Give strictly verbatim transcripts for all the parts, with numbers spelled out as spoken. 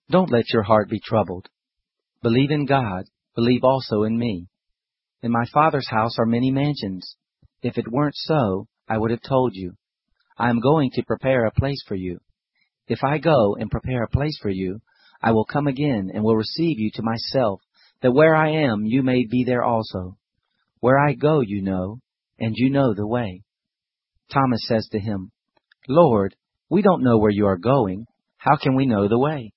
Don't let your heart be troubled. Believe in God, believe also in me. In my Father's house are many mansions. If it weren't so, I would have told you. I am going to prepare a place for you. If I go and prepare a place for you, I will come again and will receive you to myself, that where I am you may be there also. Where I go you know, and you know the way. Thomas says to him, Lord, we don't know where you are going. How can we know the way?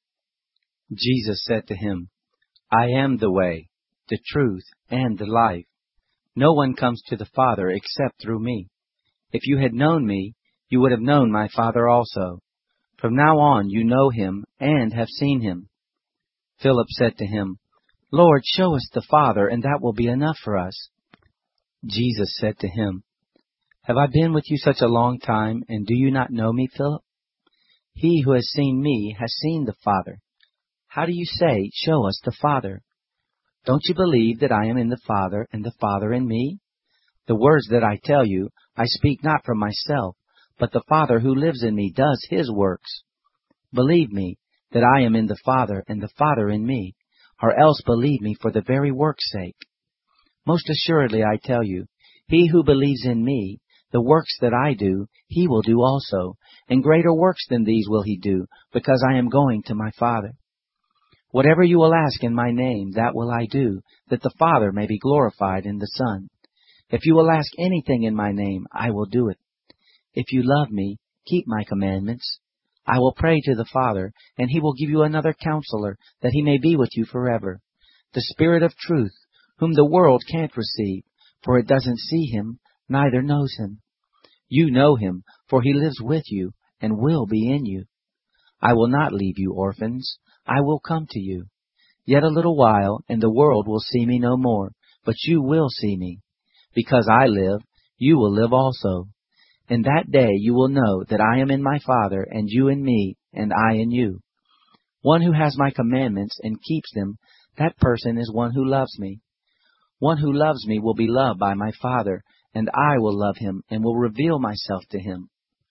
Jesus said to him, I am the way, the truth, and the life. No one comes to the Father except through me. If you had known me, you would have known my Father also. From now on you know him and have seen him. Philip said to him, Lord, show us the Father, and that will be enough for us. Jesus said to him, Have I been with you such a long time, and do you not know me, Philip? He who has seen me has seen the Father. How do you say, Show us the Father? Don't you believe that I am in the Father, and the Father in me? The words that I tell you, I speak not from myself, but the Father who lives in me does his works. Believe me that I am in the Father, and the Father in me, or else believe me for the very work's sake. Most assuredly I tell you, he who believes in me, the works that I do, he will do also, and greater works than these will he do, because I am going to my Father. Whatever you will ask in my name, that will I do, that the Father may be glorified in the Son. If you will ask anything in my name, I will do it. If you love me, keep my commandments. I will pray to the Father, and he will give you another counselor, that he may be with you forever, the Spirit of truth, whom the world can't receive, for it doesn't see him, neither knows him. You know him, for he lives with you, and will be in you. I will not leave you orphans. I will come to you. Yet a little while, and the world will see me no more, but you will see me. Because I live, you will live also. In that day you will know that I am in my Father, and you in me, and I in you. One who has my commandments and keeps them, that person is one who loves me. One who loves me will be loved by my Father, and I will love him, and will reveal myself to him.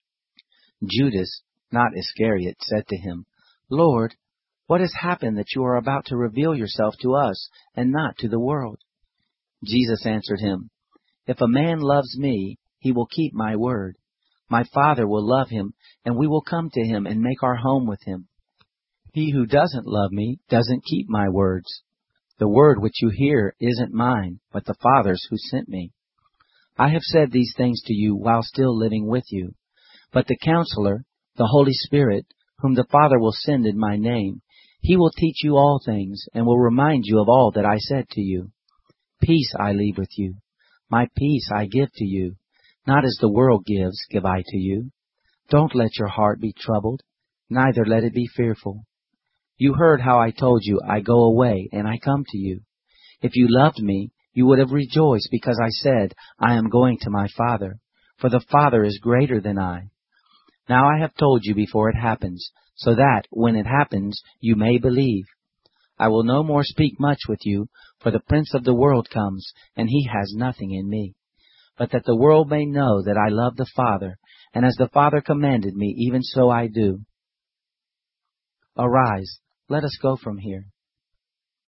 Judas, not Iscariot, said to him, Lord, what has happened that you are about to reveal yourself to us, and not to the world? Jesus answered him, If a man loves me, he will keep my word. My Father will love him, and we will come to him and make our home with him. He who doesn't love me doesn't keep my words. The word which you hear isn't mine, but the Father's who sent me. I have said these things to you while still living with you. But the Counselor, the Holy Spirit, whom the Father will send in my name, he will teach you all things, and will remind you of all that I said to you. Peace I leave with you. My peace I give to you. Not as the world gives, give I to you. Don't let your heart be troubled, neither let it be fearful. You heard how I told you, I go away, and I come to you. If you loved me, you would have rejoiced, because I said, I am going to my Father, for the Father is greater than I. Now I have told you before it happens, so that, when it happens, you may believe. I will no more speak much with you, for the Prince of the world comes, and he has nothing in me. But that the world may know that I love the Father, and as the Father commanded me, even so I do. Arise, let us go from here.